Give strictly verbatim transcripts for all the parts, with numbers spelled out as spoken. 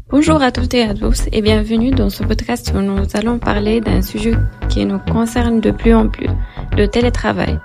Bonjour à toutes et à tous et bienvenue dans ce podcast où nous allons parler d'un sujet qui nous concerne de plus en plus, le télétravail.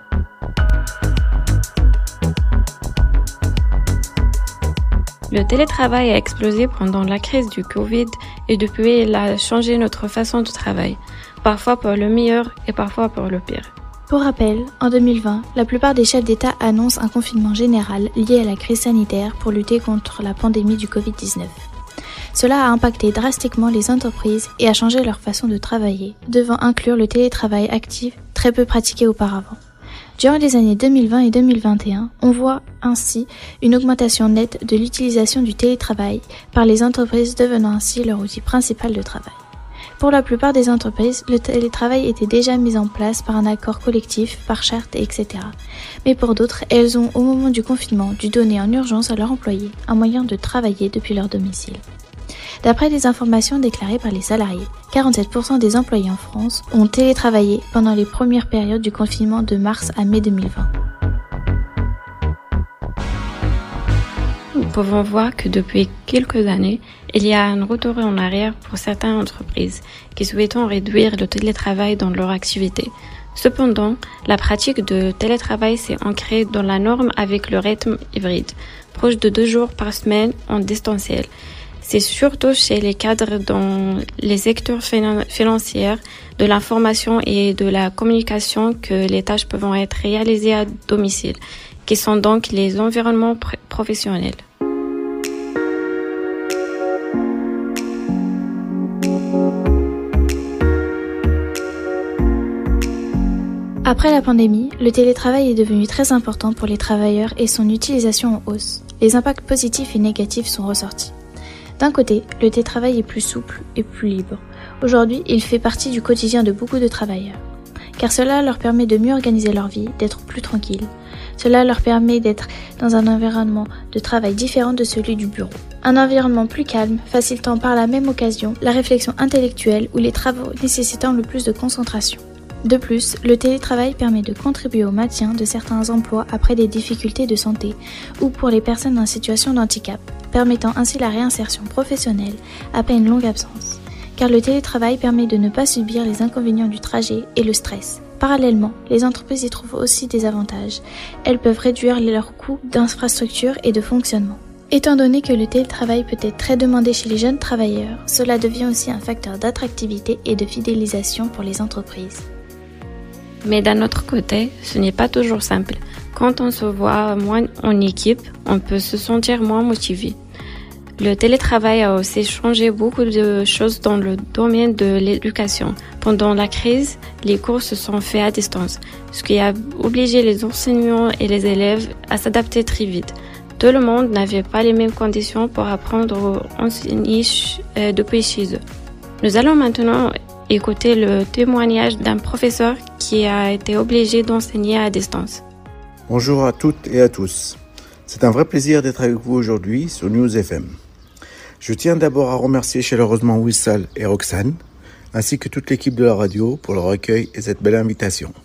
Le télétravail a explosé pendant la crise du Covid et depuis il a changé notre façon de travailler, parfois pour le meilleur et parfois pour le pire. Pour rappel, en deux mille vingt, la plupart des chefs d'État annoncent un confinement général lié à la crise sanitaire pour lutter contre la pandémie du covid dix-neuf. Cela a impacté drastiquement les entreprises et a changé leur façon de travailler, devant inclure le télétravail actif très peu pratiqué auparavant. Durant les années deux mille vingt et deux mille vingt et un, on voit ainsi une augmentation nette de l'utilisation du télétravail par les entreprises devenant ainsi leur outil principal de travail. Pour la plupart des entreprises, le télétravail était déjà mis en place par un accord collectif, par charte, et cetera. Mais pour d'autres, elles ont, au moment du confinement, dû donner en urgence à leurs employés un moyen de travailler depuis leur domicile. D'après des informations déclarées par les salariés, quarante-sept pour cent des employés en France ont télétravaillé pendant les premières périodes du confinement de mars à mai deux mille vingt. Nous pouvons voir que depuis quelques années, il y a un retour en arrière pour certaines entreprises qui souhaitent réduire le télétravail dans leur activité. Cependant, la pratique de télétravail s'est ancrée dans la norme avec le rythme hybride, proche de deux jours par semaine en distanciel. C'est surtout chez les cadres dans les secteurs financiers, de l'information et de la communication que les tâches peuvent être réalisées à domicile, qui sont donc les environnements pr- professionnels. Après la pandémie, le télétravail est devenu très important pour les travailleurs et son utilisation en hausse. Les impacts positifs et négatifs sont ressortis. D'un côté, le télétravail est plus souple et plus libre. Aujourd'hui, il fait partie du quotidien de beaucoup de travailleurs. Car cela leur permet de mieux organiser leur vie, d'être plus tranquilles. Cela leur permet d'être dans un environnement de travail différent de celui du bureau. Un environnement plus calme, facilitant par la même occasion la réflexion intellectuelle ou les travaux nécessitant le plus de concentration. De plus, le télétravail permet de contribuer au maintien de certains emplois après des difficultés de santé ou pour les personnes en situation de handicap, permettant ainsi la réinsertion professionnelle après une longue absence. Car le télétravail permet de ne pas subir les inconvénients du trajet et le stress. Parallèlement, les entreprises y trouvent aussi des avantages. Elles peuvent réduire leurs coûts d'infrastructure et de fonctionnement. Étant donné que le télétravail peut être très demandé chez les jeunes travailleurs, cela devient aussi un facteur d'attractivité et de fidélisation pour les entreprises. Mais d'un autre côté, ce n'est pas toujours simple. Quand on se voit moins en équipe, on peut se sentir moins motivé. Le télétravail a aussi changé beaucoup de choses dans le domaine de l'éducation. Pendant la crise, les cours se sont faits à distance, ce qui a obligé les enseignants et les élèves à s'adapter très vite. Tout le monde n'avait pas les mêmes conditions pour apprendre ou enseigner depuis chez eux. Nous allons maintenant écouter le témoignage d'un professeur qui a été obligé d'enseigner à distance. Bonjour à toutes et à tous. C'est un vrai plaisir d'être avec vous aujourd'hui sur News F M. Je tiens d'abord à remercier chaleureusement Wissal et Roxane, ainsi que toute l'équipe de la radio pour leur accueil et cette belle invitation.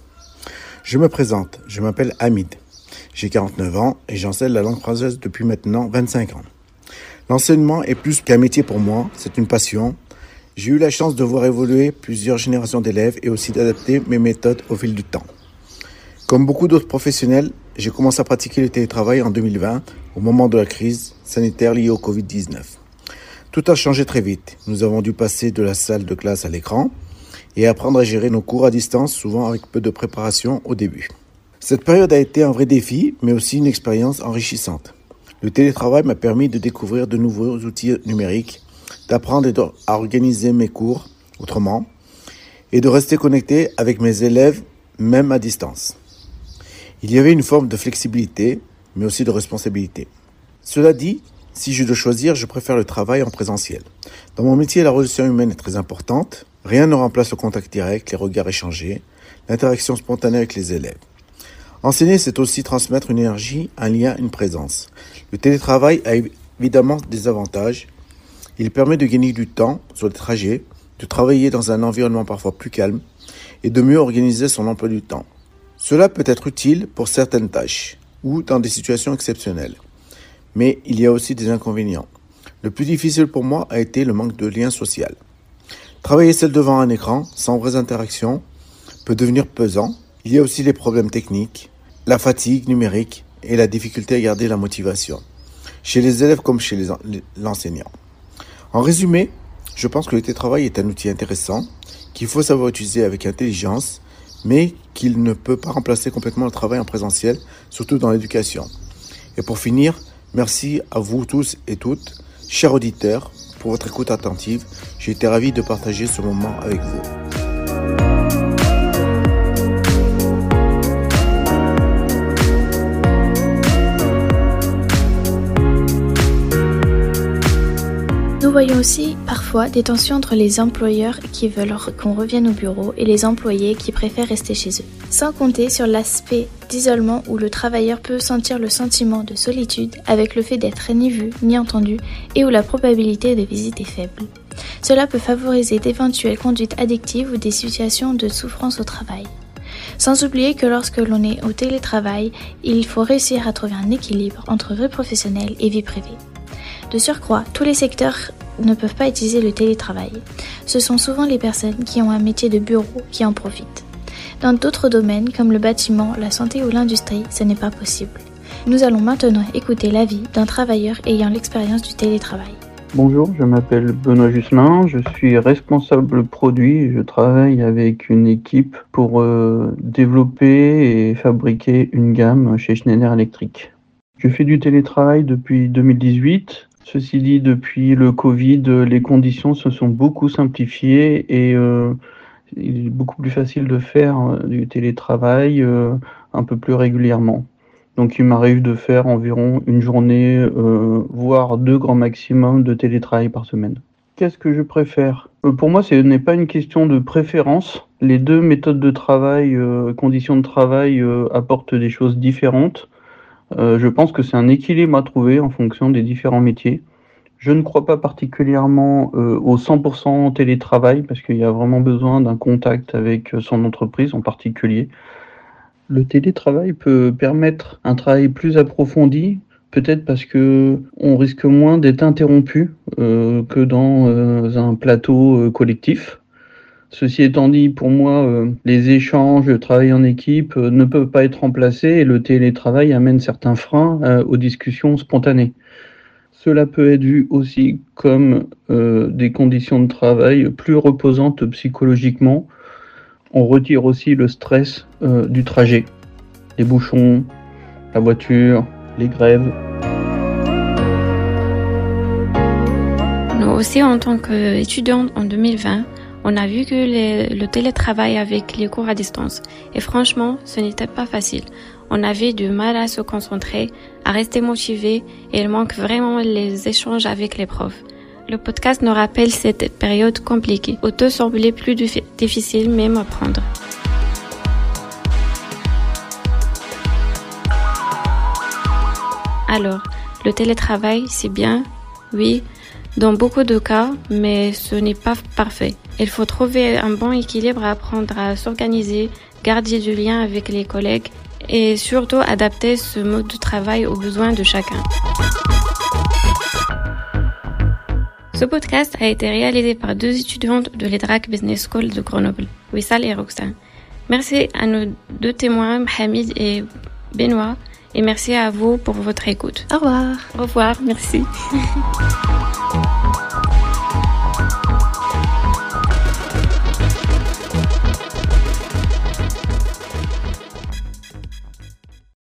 Je me présente, je m'appelle Hamid. J'ai quarante-neuf ans et j'enseigne la langue française depuis maintenant vingt-cinq ans. L'enseignement est plus qu'un métier pour moi, c'est une passion. J'ai eu la chance de voir évoluer plusieurs générations d'élèves et aussi d'adapter mes méthodes au fil du temps. Comme beaucoup d'autres professionnels, j'ai commencé à pratiquer le télétravail en deux mille vingt, au moment de la crise sanitaire liée au covid dix-neuf. Tout a changé très vite. Nous avons dû passer de la salle de classe à l'écran et apprendre à gérer nos cours à distance, souvent avec peu de préparation au début. Cette période a été un vrai défi, mais aussi une expérience enrichissante. Le télétravail m'a permis de découvrir de nouveaux outils numériques, d'apprendre à organiser mes cours autrement et de rester connecté avec mes élèves, même à distance. Il y avait une forme de flexibilité, mais aussi de responsabilité. Cela dit, si je dois choisir, je préfère le travail en présentiel. Dans mon métier, la relation humaine est très importante. Rien ne remplace le contact direct, les regards échangés, l'interaction spontanée avec les élèves. Enseigner, c'est aussi transmettre une énergie, un lien, une présence. Le télétravail a évidemment des avantages. Il permet de gagner du temps sur le trajet, de travailler dans un environnement parfois plus calme et de mieux organiser son emploi du temps. Cela peut être utile pour certaines tâches ou dans des situations exceptionnelles. Mais il y a aussi des inconvénients. Le plus difficile pour moi a été le manque de lien social. Travailler seul devant un écran, sans vraies interactions, peut devenir pesant. Il y a aussi les problèmes techniques, la fatigue numérique et la difficulté à garder la motivation, chez les élèves comme chez les en- l'enseignant. En résumé, je pense que le télétravail est un outil intéressant, qu'il faut savoir utiliser avec intelligence, mais qu'il ne peut pas remplacer complètement le travail en présentiel, surtout dans l'éducation. Et pour finir, merci à vous tous et toutes, chers auditeurs, pour votre écoute attentive. J'ai été ravi de partager ce moment avec vous. Nous voyons aussi parfois des tensions entre les employeurs qui veulent qu'on revienne au bureau et les employés qui préfèrent rester chez eux. Sans compter sur l'aspect d'isolement où le travailleur peut sentir le sentiment de solitude avec le fait d'être ni vu ni entendu et où la probabilité de visite est faible. Cela peut favoriser d'éventuelles conduites addictives ou des situations de souffrance au travail. Sans oublier que lorsque l'on est au télétravail, il faut réussir à trouver un équilibre entre vie professionnelle et vie privée. De surcroît, tous les secteurs ne peuvent pas utiliser le télétravail. Ce sont souvent les personnes qui ont un métier de bureau qui en profitent. Dans d'autres domaines, comme le bâtiment, la santé ou l'industrie, ce n'est pas possible. Nous allons maintenant écouter l'avis d'un travailleur ayant l'expérience du télétravail. Bonjour, je m'appelle Benoît Jusselin, je suis responsable produit et je travaille avec une équipe pour euh, développer et fabriquer une gamme chez Schneider Electric. Je fais du télétravail depuis deux mille dix-huit. Ceci dit, depuis le Covid, les conditions se sont beaucoup simplifiées et euh, il est beaucoup plus facile de faire du télétravail euh, un peu plus régulièrement. Donc il m'arrive de faire environ une journée, euh, voire deux grands maximum de télétravail par semaine. Qu'est-ce que je préfère ? euh, Pour moi, ce n'est pas une question de préférence. Les deux méthodes de travail, euh, conditions de travail euh, apportent des choses différentes. Euh, je pense que c'est un équilibre à trouver en fonction des différents métiers. Je ne crois pas particulièrement euh, au cent pour cent télétravail parce qu'il y a vraiment besoin d'un contact avec son entreprise en particulier. Le télétravail peut permettre un travail plus approfondi, peut-être parce que on risque moins d'être interrompu euh, que dans euh, un plateau euh, collectif. Ceci étant dit, pour moi, euh, les échanges, le travail en équipe euh, ne peuvent pas être remplacés et le télétravail amène certains freins euh, aux discussions spontanées. Cela peut être vu aussi comme euh, des conditions de travail plus reposantes psychologiquement. On retire aussi le stress euh, du trajet, les bouchons, la voiture, les grèves. Nous aussi, en tant qu'étudiants en deux mille vingt, on a vu que les, le télétravail avec les cours à distance. Et franchement, ce n'était pas facile. On avait du mal à se concentrer, à rester motivé et il manque vraiment les échanges avec les profs. Le podcast nous rappelle cette période compliquée, où tout semblait plus difficile même à prendre. Alors, le télétravail, c'est bien, oui, dans beaucoup de cas, mais ce n'est pas parfait. Il faut trouver un bon équilibre, apprendre à s'organiser, garder du lien avec les collègues et surtout adapter ce mode de travail aux besoins de chacun. Ce podcast a été réalisé par deux étudiantes de l'E D R A C Business School de Grenoble, Wissal et Roxane. Merci à nos deux témoins, Mohamed et Benoît, et merci à vous pour votre écoute. Au revoir. Au revoir, merci.